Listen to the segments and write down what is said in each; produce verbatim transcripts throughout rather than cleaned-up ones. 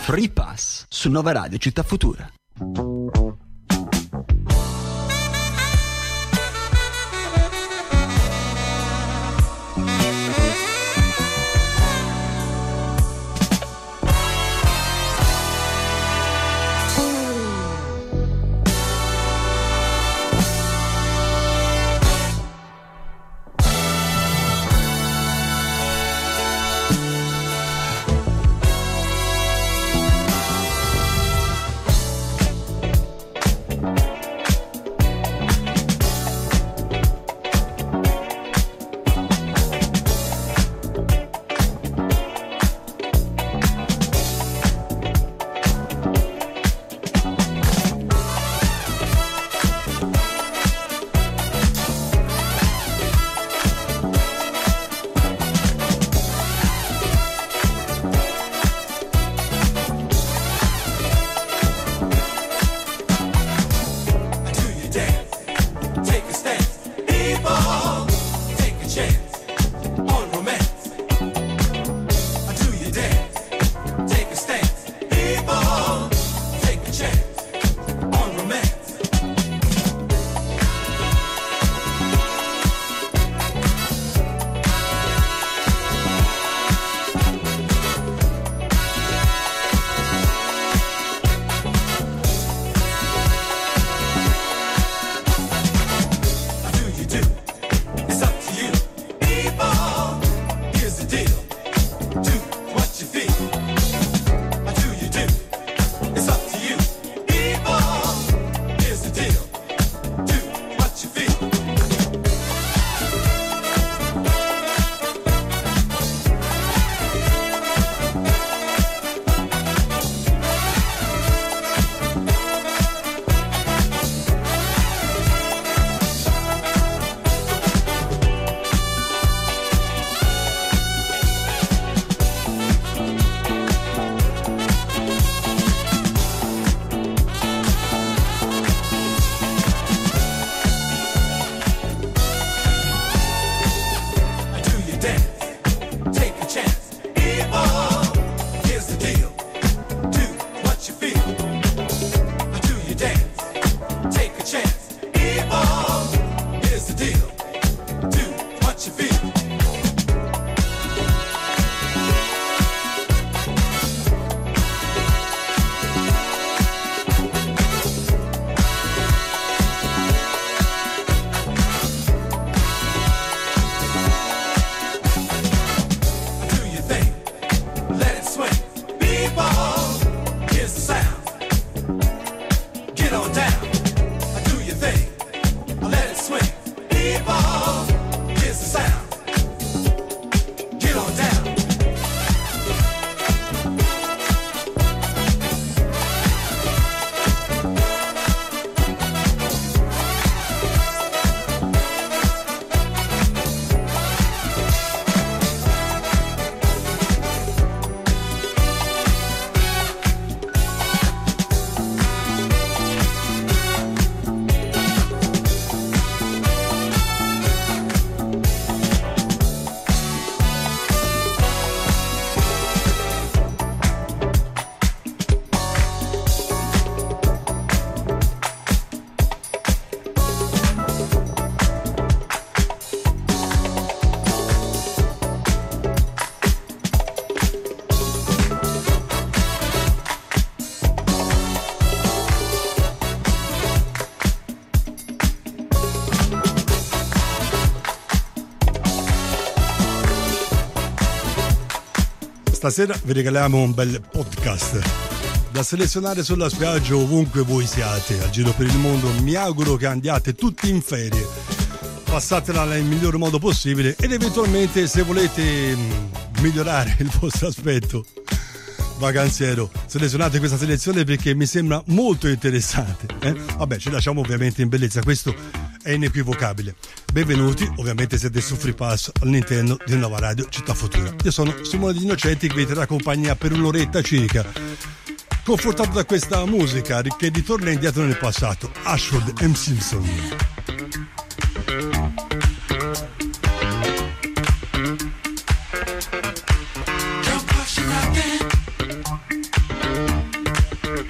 Free Pass su Nova Radio Città Futura. Stasera vi regaliamo un bel podcast da selezionare sulla spiaggia ovunque voi siate, a giro per il mondo. Mi auguro che andiate tutti in ferie, passatela nel miglior modo possibile ed eventualmente, se volete migliorare il vostro aspetto vacanziero, selezionate questa selezione perché mi sembra molto interessante, eh? Vabbè, ci lasciamo ovviamente in bellezza, questo è inequivocabile. Benvenuti, ovviamente siete su Free Pass all'interno di Nova Radio Città Futura. Io sono Simone Di Innocenti che vi terrà compagnia per un'oretta circa, confortato da questa musica che ritorna indietro nel passato, Ashford and Simpson.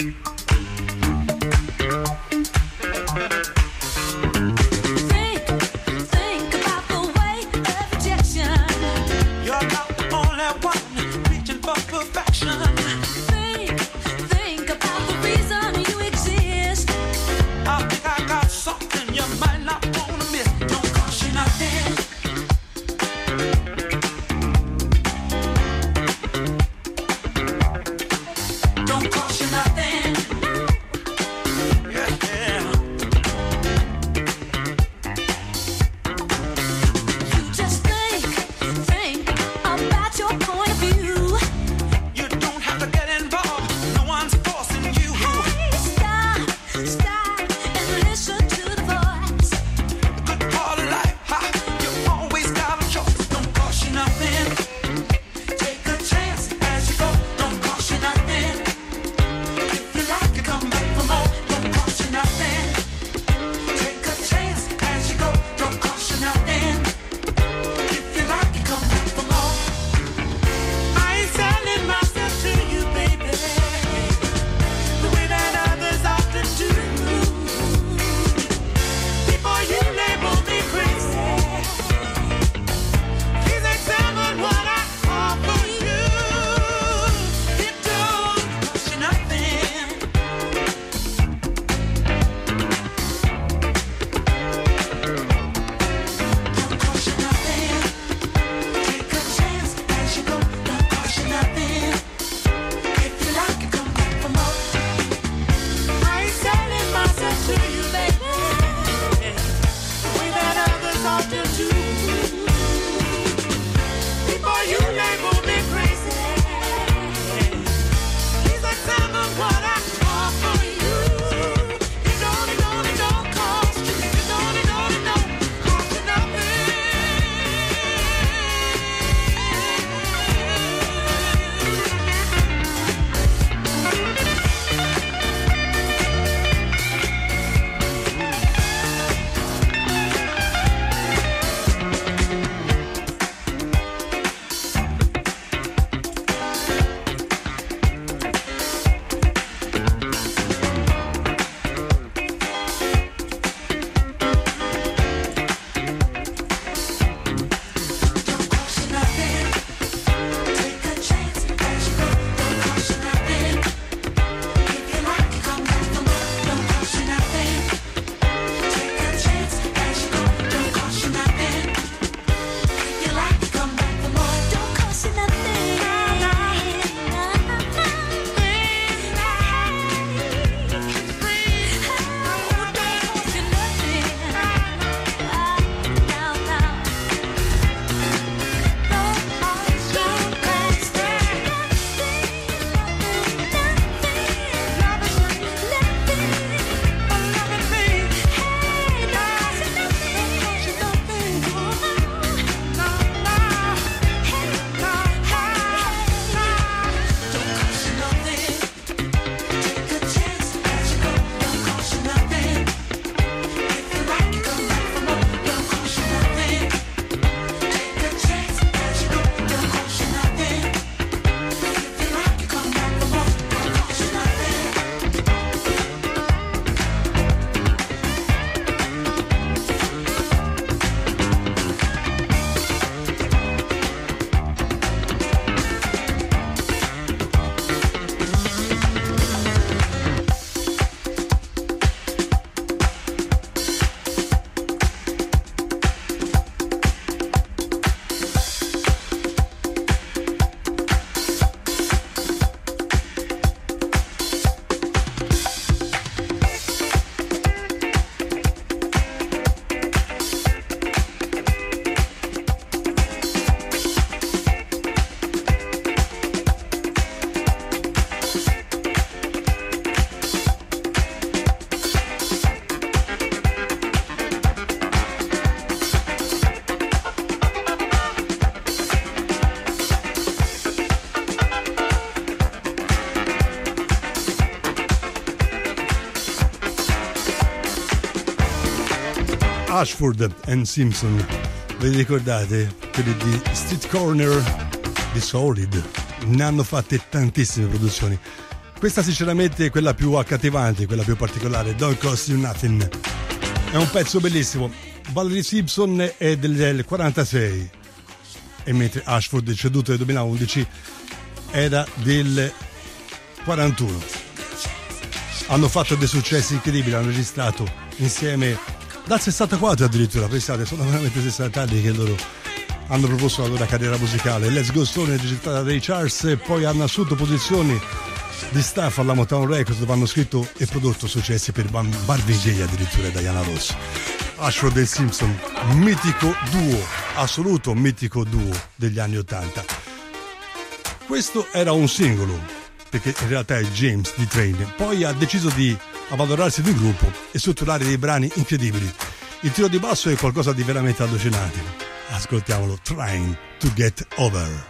Ashford and Simpson, ve li ricordate? Quelli di Street Corner, di Solid, ne hanno fatte tantissime produzioni. Questa sinceramente è quella più accattivante, quella più particolare, Don't Cost You Nothing. È un pezzo bellissimo. Valerie Simpson è del quarantasei e mentre Ashford, deceduto nel duemilaundici, era del quarantuno. Hanno fatto dei successi incredibili, hanno registrato insieme dal sessantaquattro addirittura, pensate, sono veramente sessanta anni che loro hanno proposto la loro carriera musicale. Let's Go Stone è registrata da Ray Charles e poi hanno assunto posizioni di staff alla Motown Records, dove hanno scritto e prodotto successi per Marvin Gaye addirittura e Diana Ross. Ashford e Simpson, mitico duo, assoluto mitico duo degli anni ottanta. Questo era un singolo, perché in realtà è James di Train, poi ha deciso di avvalorarsi di un gruppo e strutturare dei brani incredibili. Il tiro di basso è qualcosa di veramente allucinante. Ascoltiamolo, Trying to Get Over.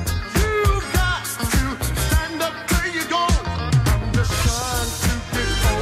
You've got to stand up till you go. I'm just trying to get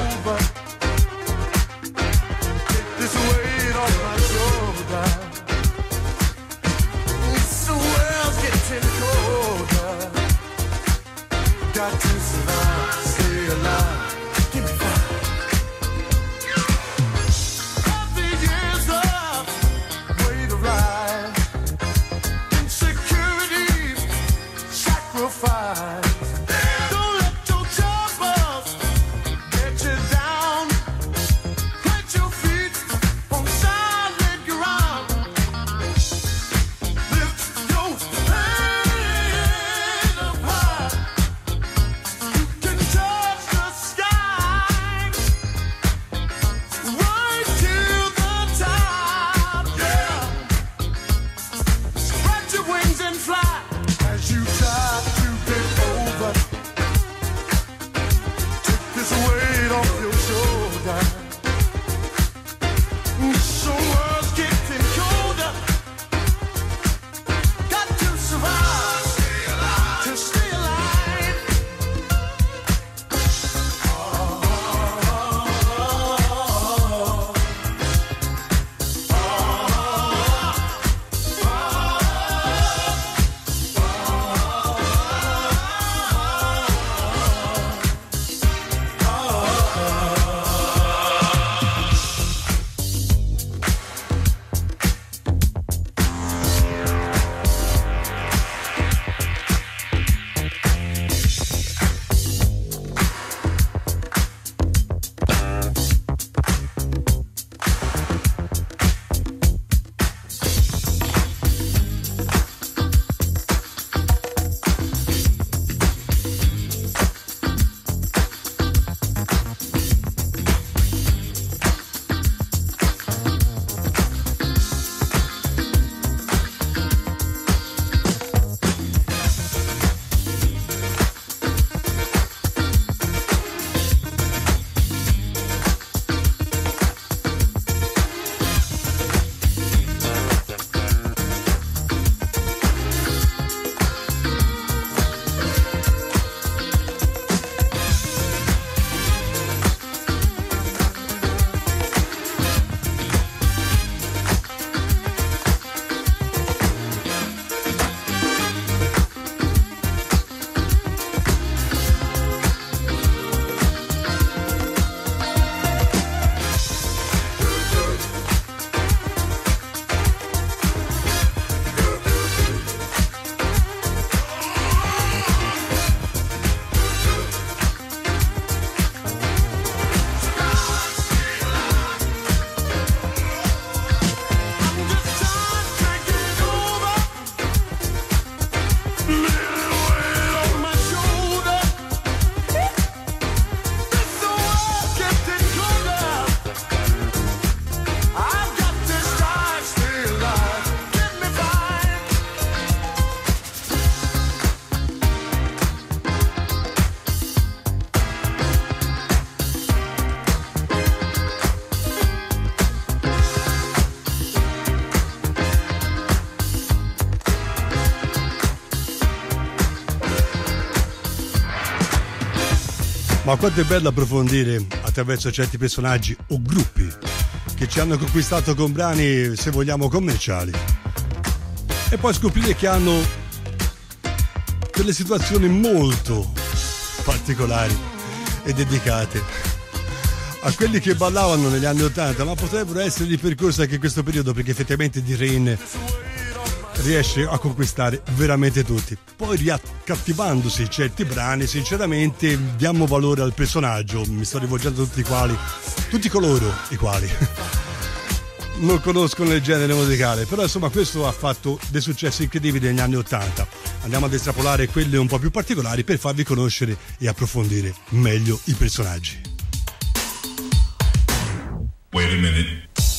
Ma quanto è bello approfondire attraverso certi personaggi o gruppi che ci hanno conquistato con brani, se vogliamo, commerciali, e poi scoprire che hanno delle situazioni molto particolari e dedicate a quelli che ballavano negli anni ottanta, ma potrebbero essere ripercorsi anche in questo periodo, perché effettivamente D-Rain riesce a conquistare veramente tutti. Poi riaccattivandosi certi brani, sinceramente diamo valore al personaggio. Mi sto rivolgendo a tutti i quali, tutti coloro i quali non conoscono il genere musicale, però insomma questo ha fatto dei successi incredibili negli anni ottanta. Andiamo ad estrapolare quelle un po' più particolari per farvi conoscere e approfondire meglio i personaggi. Wait a minute.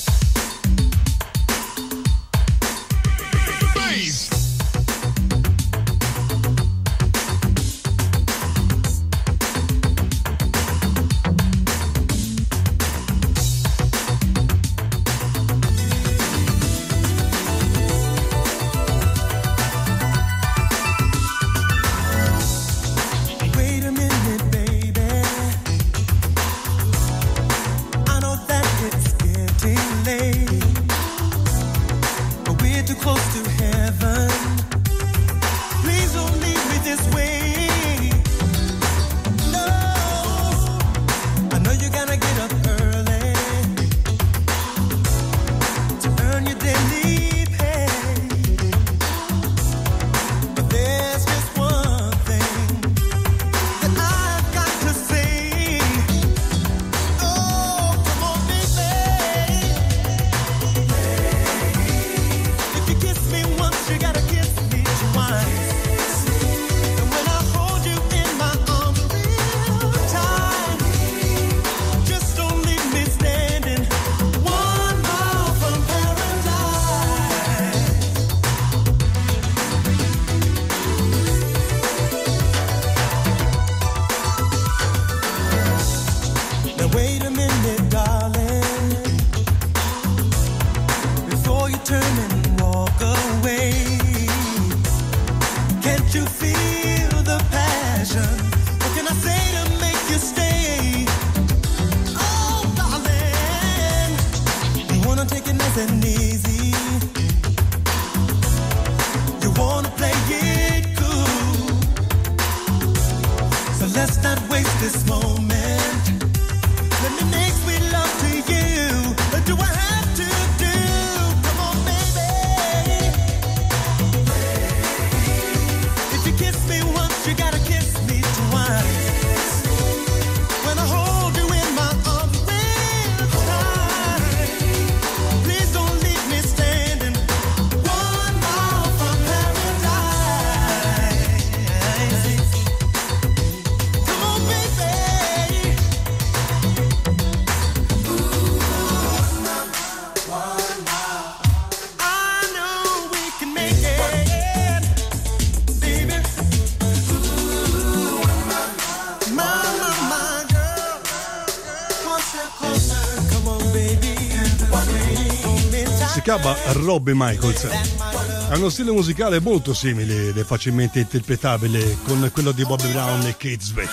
Robbie Michaels ha uno stile musicale molto simile ed è facilmente interpretabile con quello di Bobby Brown e Kate Sweat.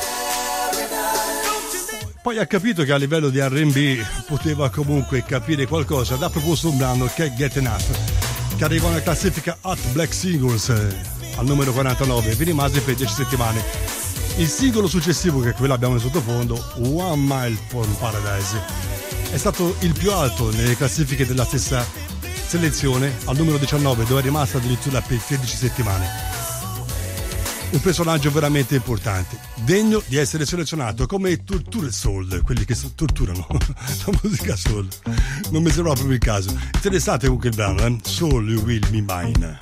Poi ha capito che a livello di R and B poteva comunque capire qualcosa, ed ha proposto un brano che è Get Enough, che arriva alla classifica Hot Black Singles eh, al numero quarantanove e vi rimase per dieci settimane. Il singolo successivo, che è quello abbiamo in sottofondo, One Mile from Paradise, è stato il più alto nelle classifiche della stessa selezione, al numero diciannove, dove è rimasta addirittura per tredici settimane. Un personaggio veramente importante, degno di essere selezionato come Torture Soul, quelli che torturano la musica soul. Non mi sembra proprio il caso. Interessate comunque il brano, eh? Soul You Will Be Mine.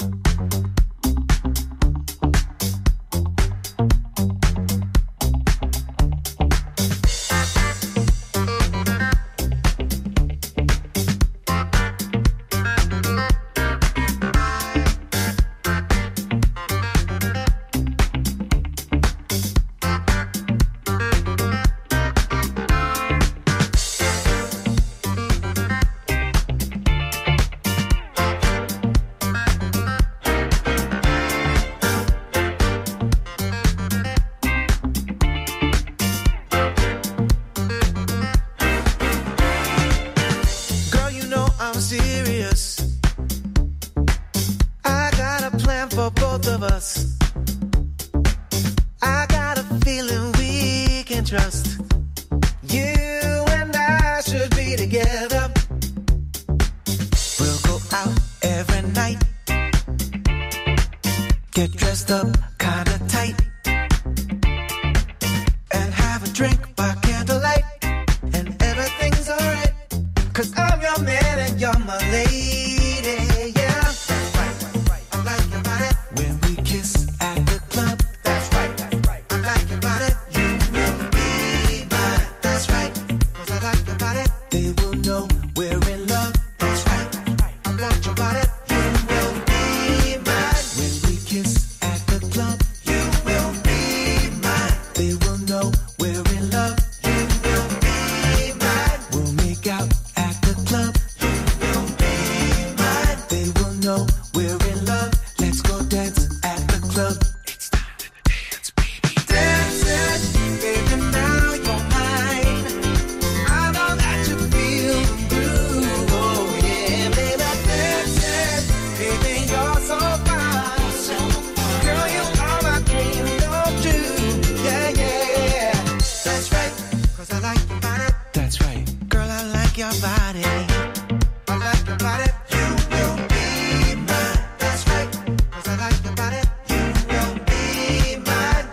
can trust. You and I should be together. We'll go out every night, get dressed up kinda tight, and have a drink by candlelight, and everything's alright. Cause I'm your man and you're my lady, yeah. That's right, right, right. I like your body when we kiss at the club. That's right, that's right. I like your body. You will be mine. That's right. Cause I like your body. They will know we're in love. That's right. I want your body. You will be mine. When we kiss at the club, you will be mine. They will know we're in love. You will be mine. We'll make out at the club. You will be mine. They will know we're in love. Let's go dance at the club. It's time to dance, baby. Dancing, baby, now you're mine. I know that you feel the groove. Oh yeah, baby, dancing, baby, you're so fine. Girl, you are my dream, don't you? Yeah, yeah. That's right, cause I like your body. That's right, girl, I like your body. I like your body. You will be mine. That's right, cause I like your body. You will be mine.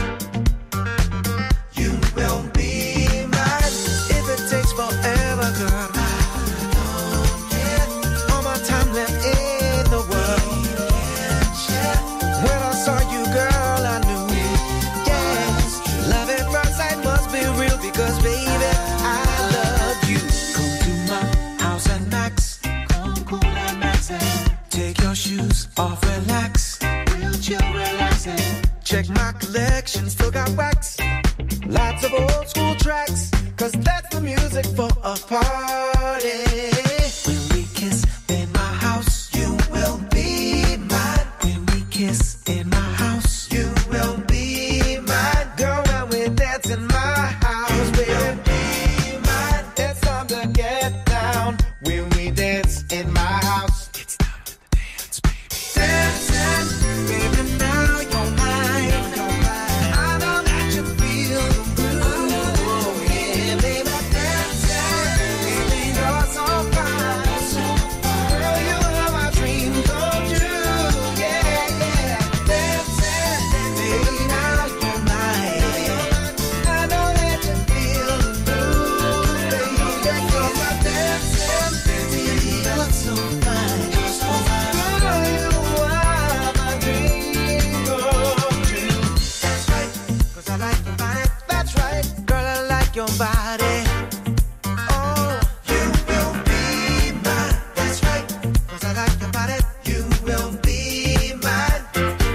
You will be mine. If it takes forever, girl, I don't care. All my time left in the world. When I saw you, girl, I knew, yes, love at first sight must be real because, baby, I love you. Come to my house and max. Come cool and max. Take your shoes off, relax. Real chill, relaxing. Check my collection, still got wax. Lots of old school tracks, cause that's the music for a party. When we kiss in my house, you will be mine. When we kiss in my house, you will be mine. Girl, when we dance in my house, baby, be mine. It's time to get down. When we dance in my house, it's time to dance, baby. Dancing, baby, now you're mine. I know that you feel the groove. Oh yeah, baby, dancing, baby, you're so fine. Girl, you are my dream, don't you? Yeah, yeah. Dancing, baby, now you're mine. I know that you feel the groove, baby. You're my dancing, baby, you're so fine. Girl, you are my dream, don't you? That's right, cause I like your body. That's right, girl, I like your body. Oh, you will be mine. That's right, cause I like your body. You will be mine.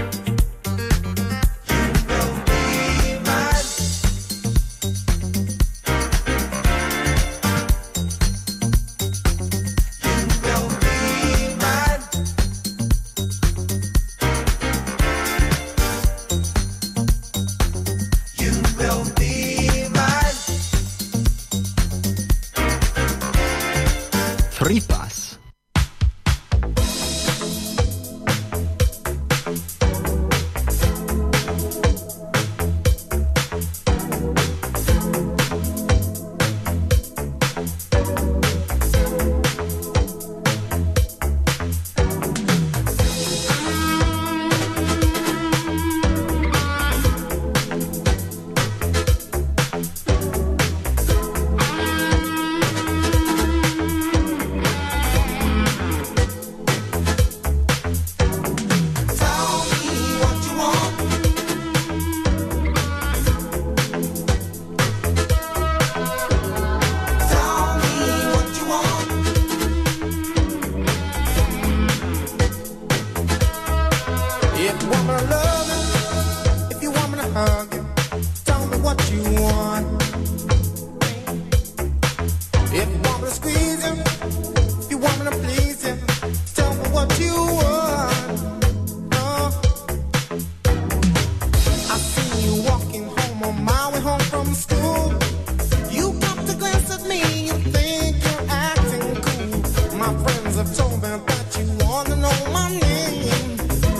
You will be mine. You will be mine. You will be mine. Free Pass.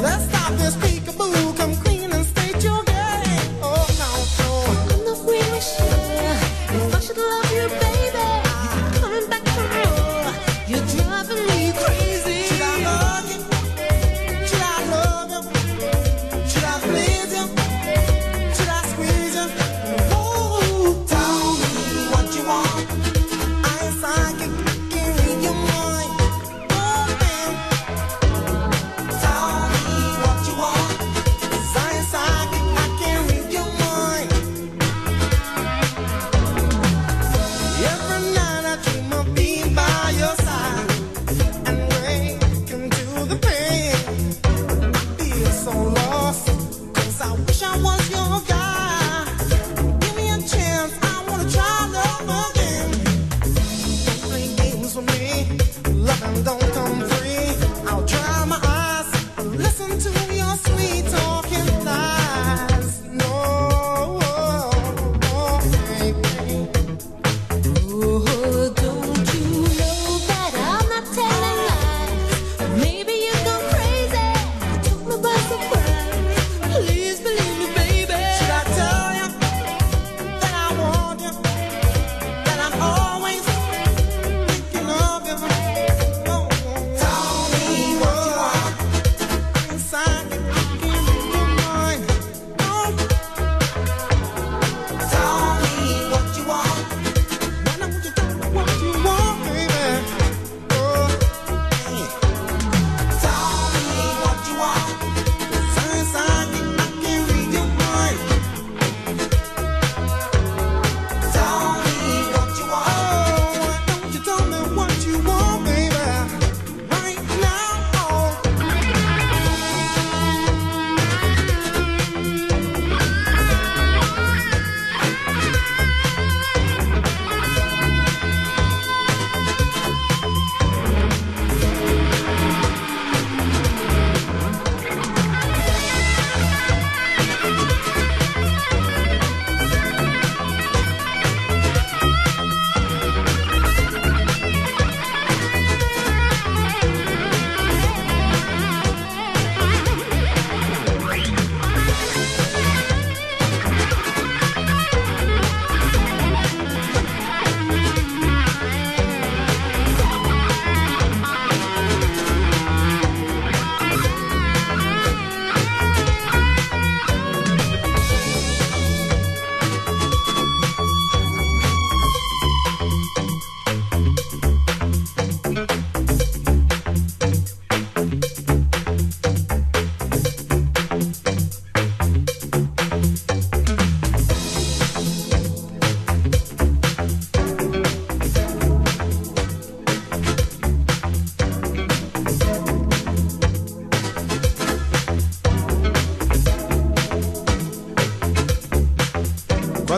Wish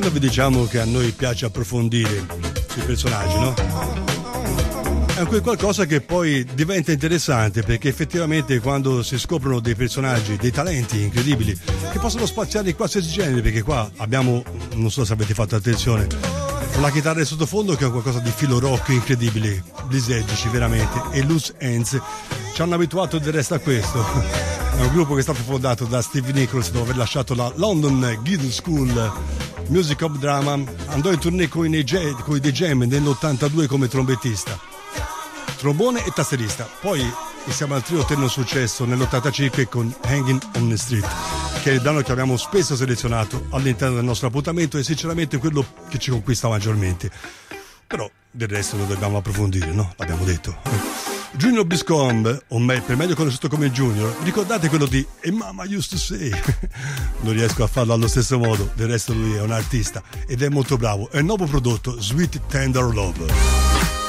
solito vi diciamo che a noi piace approfondire sui personaggi, no? È quel qualcosa che poi diventa interessante, perché effettivamente quando si scoprono dei personaggi, dei talenti incredibili che possono spaziare in qualsiasi genere, perché qua abbiamo, non so se avete fatto attenzione, la chitarra in sottofondo che è qualcosa di filo rock incredibile, bliseggici veramente, e Loose Ends ci hanno abituato del resto a questo. È un gruppo che è stato fondato da Steve Nichols dopo aver lasciato la London Guild School Music of Drama, andò in tournée con i The Jam nell'ottantadue come trombettista, trombone e tastierista. Poi insieme al trio ottenne successo nell'ottantacinque con Hanging on the Street, che è il brano che abbiamo spesso selezionato all'interno del nostro appuntamento e sinceramente quello che ci conquista maggiormente. Però del resto lo dobbiamo approfondire, no? L'abbiamo detto. Junior Biscombe, o me, per meglio conosciuto come Junior, ricordate quello di E Mama Used to Say? Non riesco a farlo allo stesso modo, del resto lui è un artista ed è molto bravo. È il nuovo prodotto Sweet Tender Love.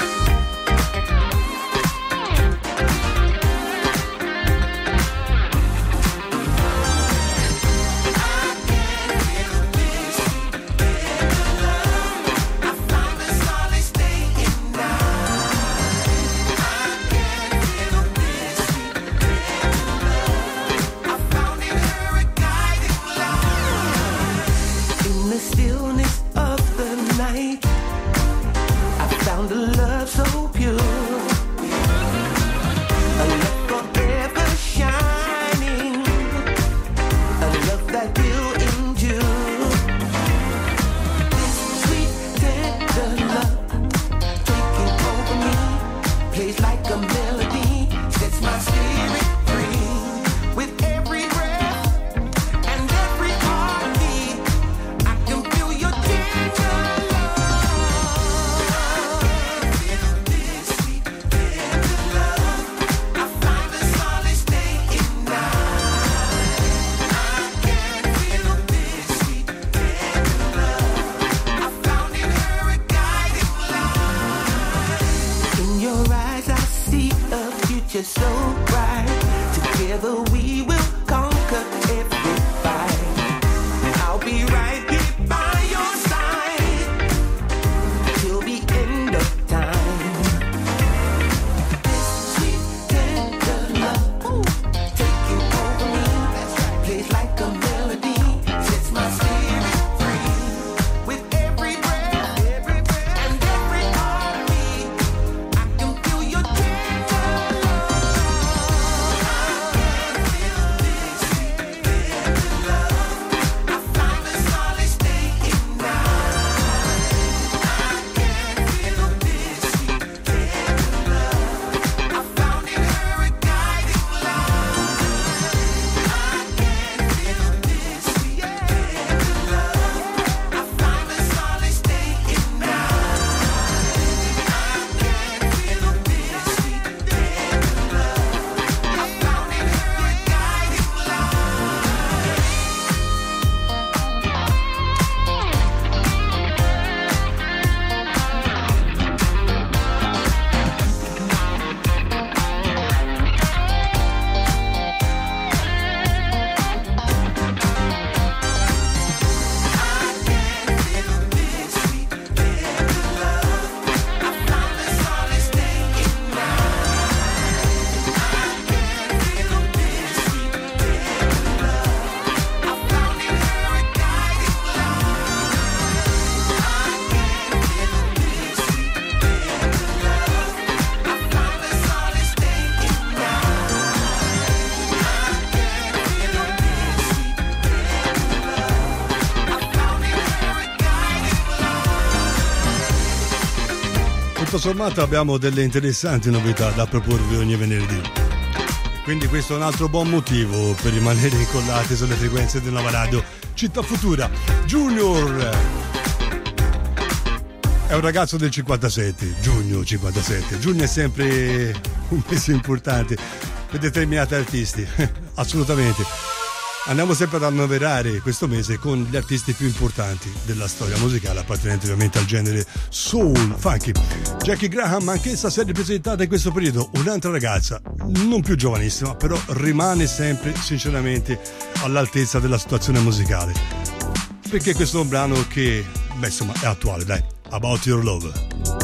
Tutto sommato abbiamo delle interessanti novità da proporvi ogni venerdì, quindi questo è un altro buon motivo per rimanere incollati sulle frequenze di Nova Radio Città Futura. Junior è un ragazzo del cinquantasette, giugno cinquantasette. Giugno è sempre un mese importante per determinati artisti, assolutamente. Andiamo sempre ad annoverare questo mese con gli artisti più importanti della storia musicale, appartenenti ovviamente al genere soul, funky. Jackie Graham, anch'essa si è ripresentata in questo periodo, un'altra ragazza, non più giovanissima, però rimane sempre sinceramente all'altezza della situazione musicale. perché questo è un brano che, beh, insomma, è attuale, dai. About Your Love.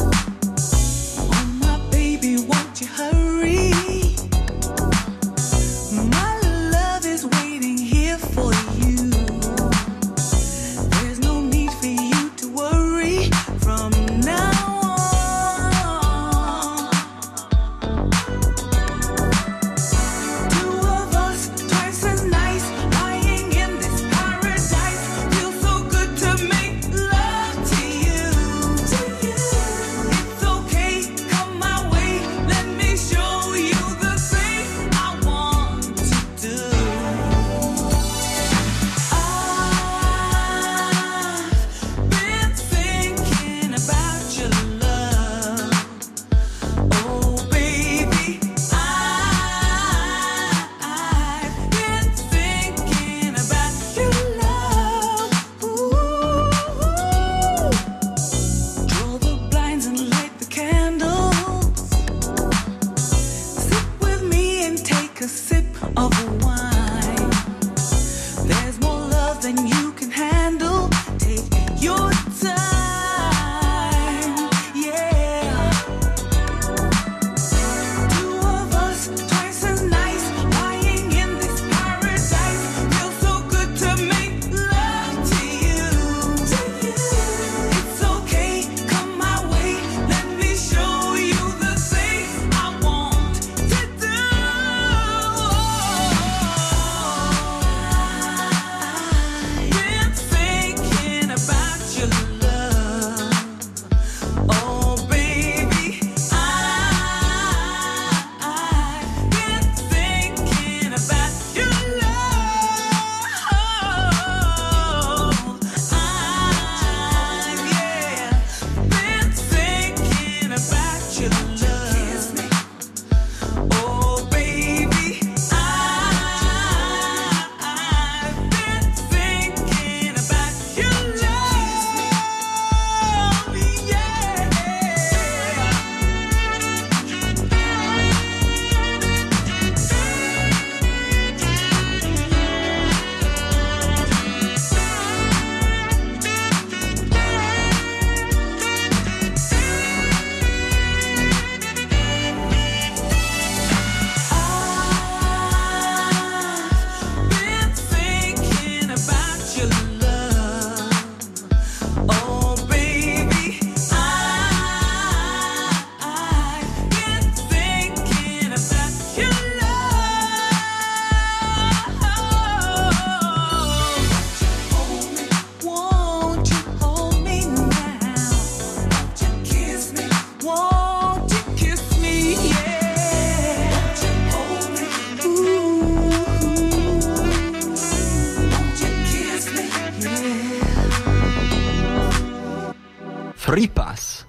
Free Pass.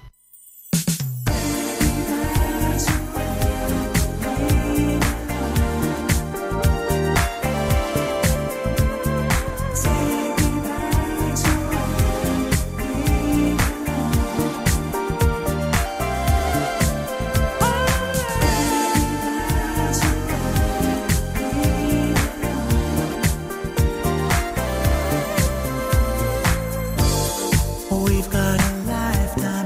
We've got a lifetime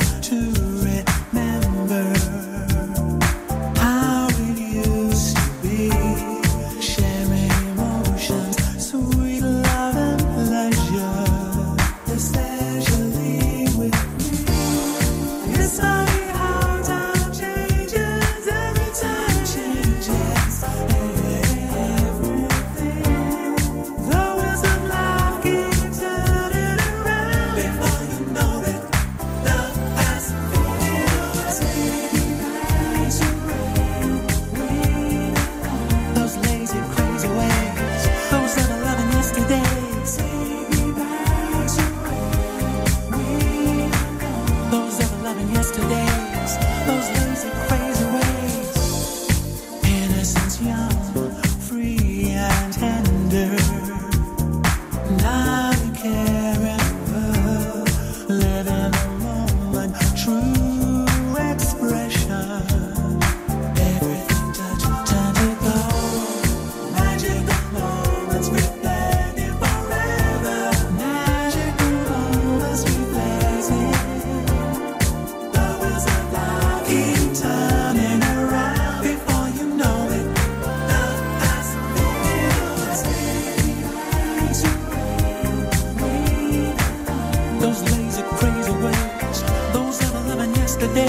know it. yesterday.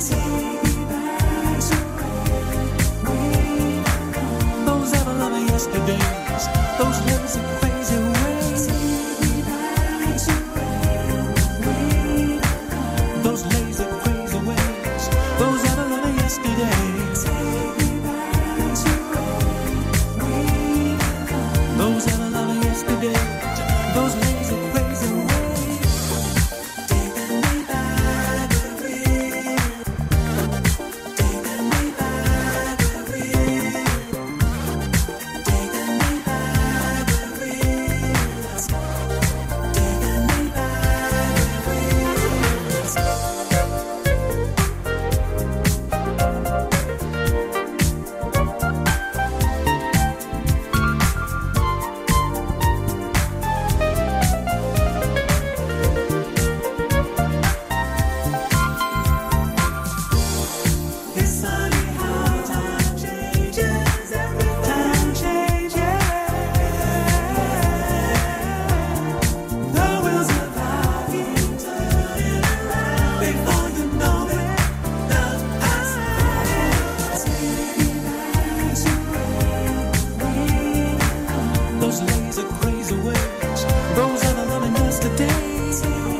Those ever loving yesterdays, those lazy crazy ways. Those lazy crazy ways, those ever loving yesterdays. Those ever loving yesterdays, those lazy crazy ways. Taking me by the wheel, taking me by the wheel, taking me by the wheels, taking me by the wheels. It's funny how time changes, every time changes. The wheels of life turning around. Before you know it, the past is those lazy crazy ways, those ever loving yesterdays.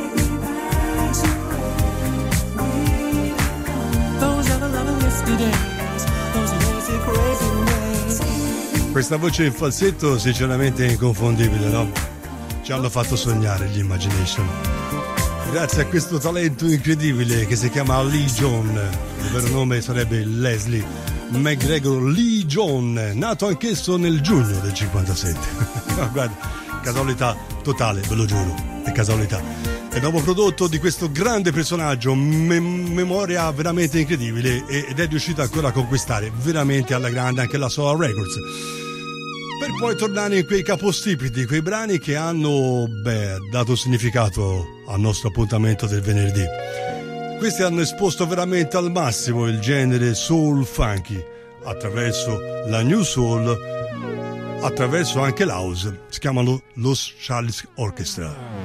Those ever loving yesterdays, those lazy crazy ways. Questa voce in falsetto sinceramente è inconfondibile, no? Ci hanno fatto sognare gli Imagination. Grazie a questo talento incredibile che si chiama Lee John. Il vero nome sarebbe Leslie McGregor Lee John, nato anch'esso nel giugno del cinquantasette. No, guarda, casualità totale, ve lo giuro, è casualità. È nuovo prodotto di questo grande personaggio, me- memoria veramente incredibile, ed è riuscito ancora a conquistare veramente alla grande anche la Solar Records. Per poi tornare in quei capostipiti, quei brani che hanno, beh, dato significato al nostro appuntamento del venerdì. Questi hanno esposto veramente al massimo il genere soul funky attraverso la new soul, attraverso anche l'house. Si chiamano Los Charles Orchestra.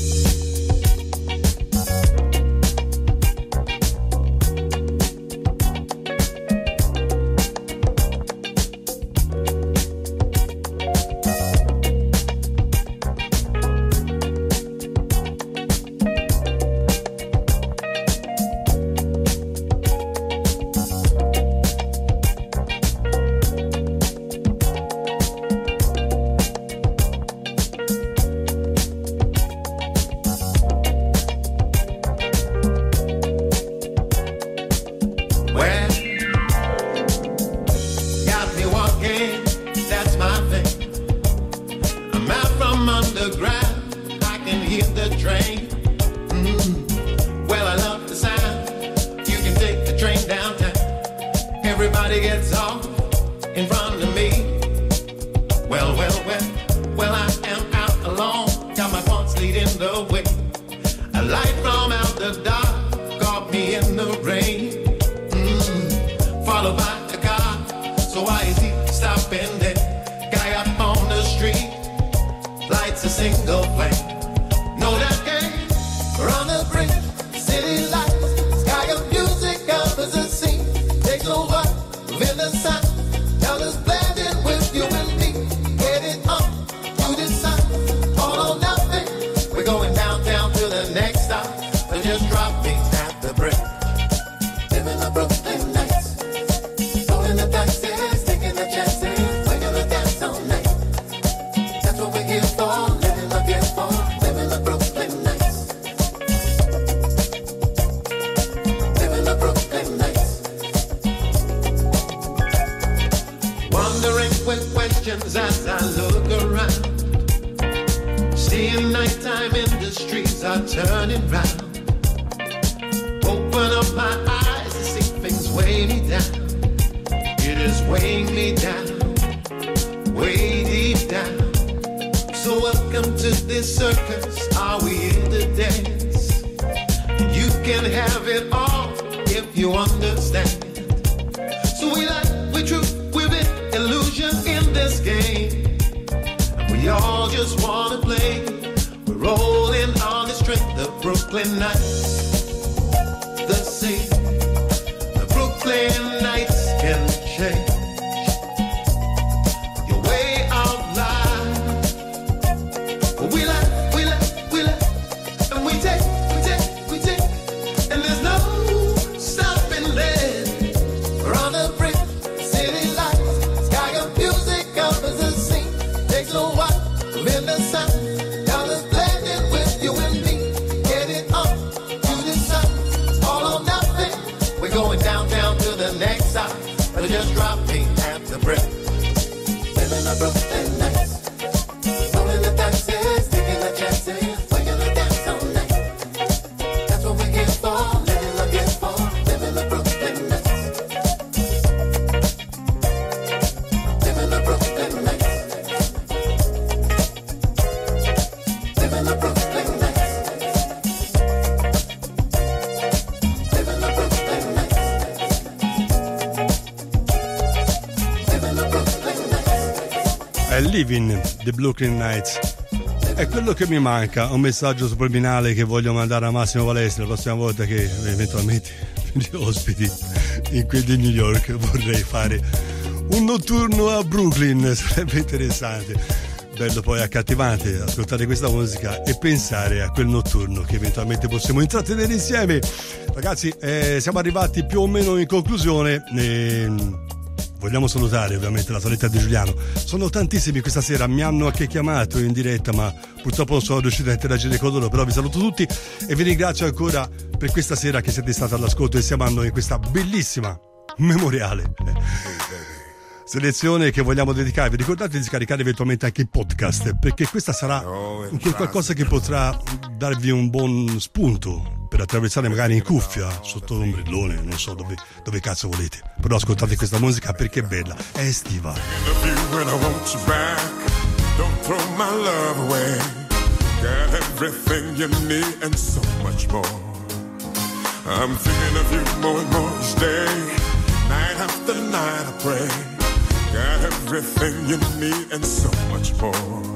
Well, got me walking, that's my thing. I'm out from underground, I can hear the train. Mm. Well, I love the sound, you can take the train downtown. Everybody gets off in front of me. Well, well, well, well, I am out alone, got my pants leading the way. A light from out the dark caught me in the rain. Followed by a car, so why is he stopping there? Guy up on the street, lights a single flame. Know that game, we're on the bridge, city lights, sky of music covers the scene. Takes over, in the sun, now it's blending with you and me. Headed up to the sun, all or nothing. We're going downtown to the next stop, but just drop me at the bridge. Living the Brooklyn nights. Rolling the dice, taking the chances, we're gonna dance all night. That's what we're here for, living the beautiful, living the Brooklyn nights. Living the Brooklyn nights. Wondering with questions as I look around. Seeing nighttime industries are turning round. Open up my eyes to see things weigh me down. It is weighing me down, way deep down. So welcome to this circus, are we here to dance? You can have it all if you understand. So we like, we true, we've been illusion in this game. And we all just wanna play. We're rolling on the strength of Brooklyn nights. The sea Living, The Brooklyn Nights. È quello che mi manca, un messaggio subliminale che voglio mandare a Massimo Valestri la prossima volta che eventualmente mi ospiti in quel di New York. Vorrei fare un notturno a Brooklyn, sarebbe interessante. Bello poi accattivante ascoltare questa musica e pensare a quel notturno che eventualmente possiamo intrattenere insieme. Ragazzi, eh, siamo arrivati più o meno in conclusione. Eh, vogliamo salutare ovviamente la saletta di Giuliano. Sono tantissimi questa sera, mi hanno anche chiamato in diretta, ma purtroppo non sono riuscito a interagire con loro. Però vi saluto tutti e vi ringrazio ancora per questa sera che siete stati all'ascolto e siamo in questa bellissima memoriale selezione che vogliamo dedicarvi. Ricordate di scaricare eventualmente anche il podcast, perché questa sarà un qualcosa che potrà darvi un buon spunto per attraversare magari in cuffia sotto l'ombrellone, non so dove, dove cazzo volete, però ascoltate questa musica perché è bella, è estiva. I'm thinking of you more and more each day. Night after night I pray. Got everything you need and so much more.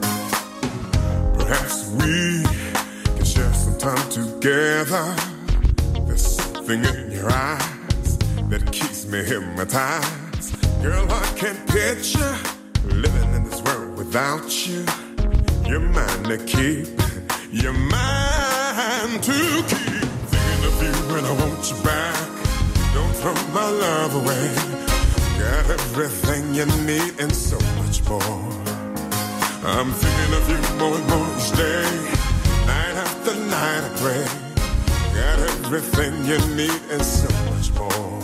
Perhaps we can share some time together. There's something in your eyes that keeps me hypnotized. Girl, I can't picture living in this world without you. You're mine to keep. You're mine to keep. Thinking of you and I want you back. Don't throw my love away. Got everything you need and so much more. I'm thinking of you more and more each day. Night after night I pray. Got everything you need and so much more.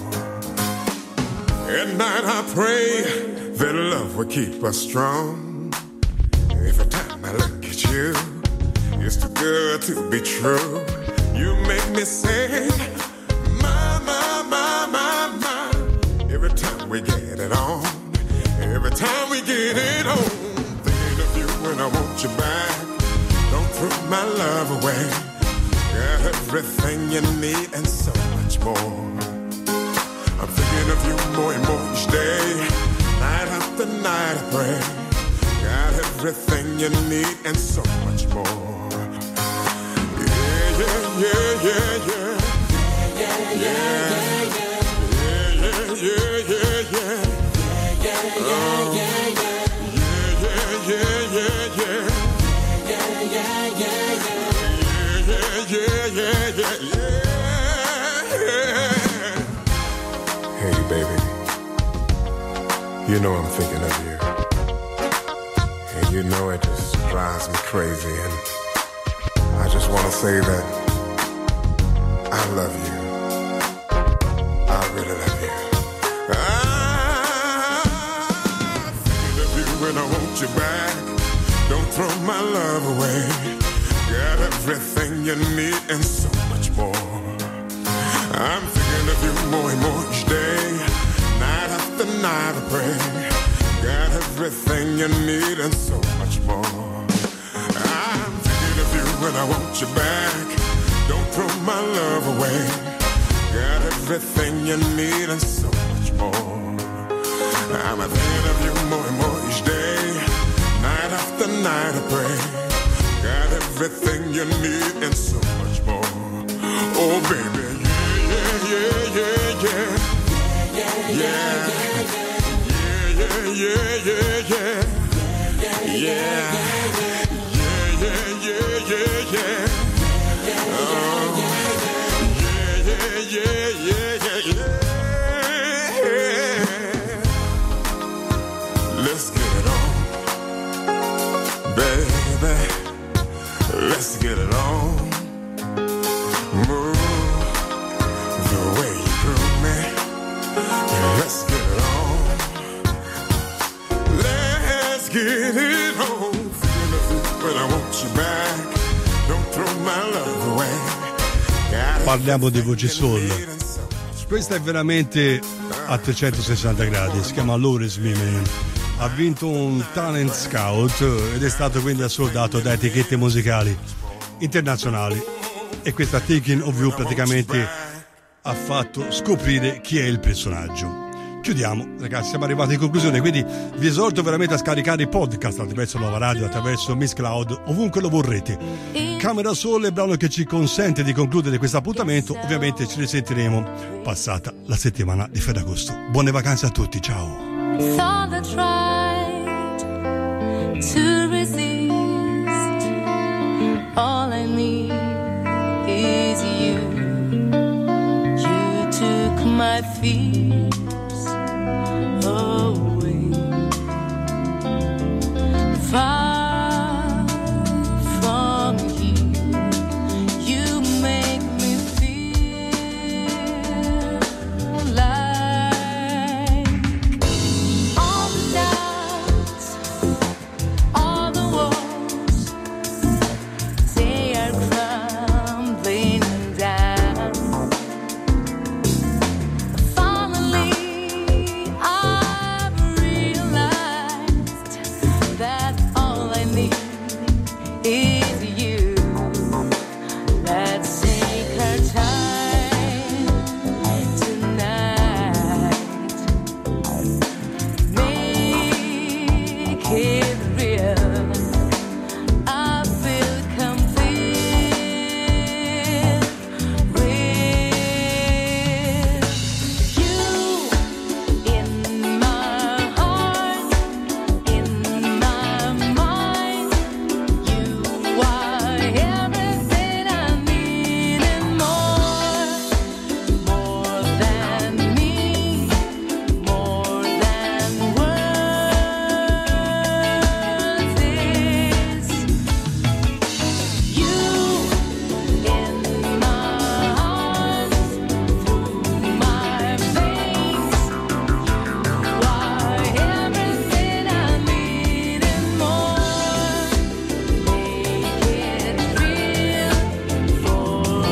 At night I pray that love will keep us strong. Every time I look at you, it's too good to be true. You make me say, my, my, my, my, my. Every time we get it on, every time we get it on. Thinking of you when I want you back. Don't throw my love away. Got everything you need and so much more. I'm thinking of you more and more each day. Night after night I pray. Got everything you need and so much more. Yeah, yeah, yeah, yeah, yeah. Yeah, yeah, yeah, yeah. Yeah, yeah, yeah, yeah. Yeah, yeah, yeah, yeah. Yeah, yeah, yeah, yeah. Yeah, yeah, yeah, yeah. Yeah, yeah, yeah, yeah. Hey, baby. You know I'm thinking of you. And you know it just drives me crazy. And I just want to say that I love you. I really love you. I'm thinking of you when I want you back. Don't throw my love away. Got everything you need and so much more. I'm thinking of you more and more each day. Night after night I pray. Got everything you need and so much more. I'm thinking of you when I want you back. Don't throw my love away. Got everything you need and so much more. I'm thinking of you more and more each day. Night after night I pray. Got everything you need and so much more. Oh baby, yeah, yeah, yeah, yeah. Yeah, yeah, yeah, yeah, yeah, yeah. Yeah, yeah, yeah, yeah, yeah. Oh, yeah, yeah, yeah, yeah, yeah. Let's get it on, baby. Let's get it on. Move the way you groove me. Let's get it on. Let's get it on. When I want you back. Don't throw my love away. Parliamo di voci soul. Questa è veramente a trecentosessanta gradi. Si chiama Lawrence Mimen. Ha vinto un Talent Scout ed è stato quindi assoldato da etichette musicali internazionali. E questa Thinking of You praticamente ha fatto scoprire chi è il personaggio. chiudiamo, ragazzi, siamo arrivati in conclusione, quindi vi esorto veramente a scaricare i podcast attraverso Nuova Radio, attraverso Miss Cloud, ovunque lo vorrete. Camera Sole, brano che ci consente di concludere questo appuntamento. Ovviamente ci risentiremo passata la settimana di Ferragosto. Buone vacanze a tutti, ciao. Thought I tried to resist. All I need is you. You took my fears away. Far from here, you make me feel like all the doubts, all the walls, they are crumbling down. Finally, I've realized that all I need is you. Let's take our time tonight. Make it real. I feel complete with you in my heart, in my mind. You are everything I need and more, more than me, more than words is. You in my arms, through my veins. You are everything I need and more. Make it real for a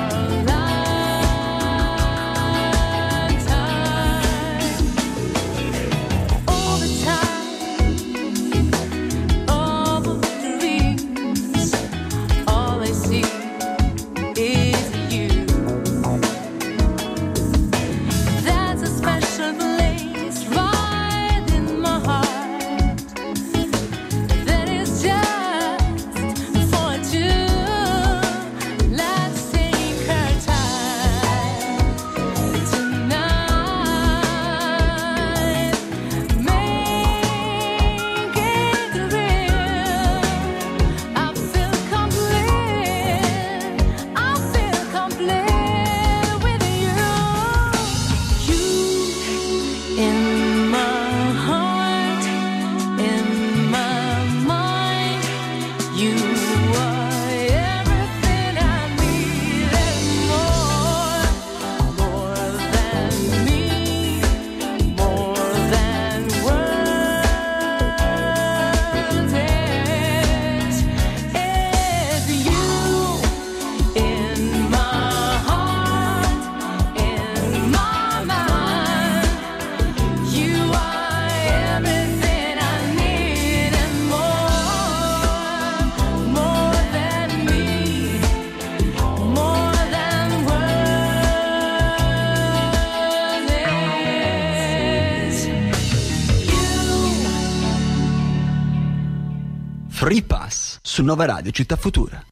lifetime. All the time, all the dreams, all I see is you. That's a special place right in my heart. That is just for two. Let's take our time tonight. Make it real. I feel complete. I feel complete with you. You in my heart, in my mind. You are everything I need and more, more than me, more than words is. Is you in my heart, in my mind. You are everything I need and more, more than me, more than words is. You. Free Pass su Nuova Radio Città Futura.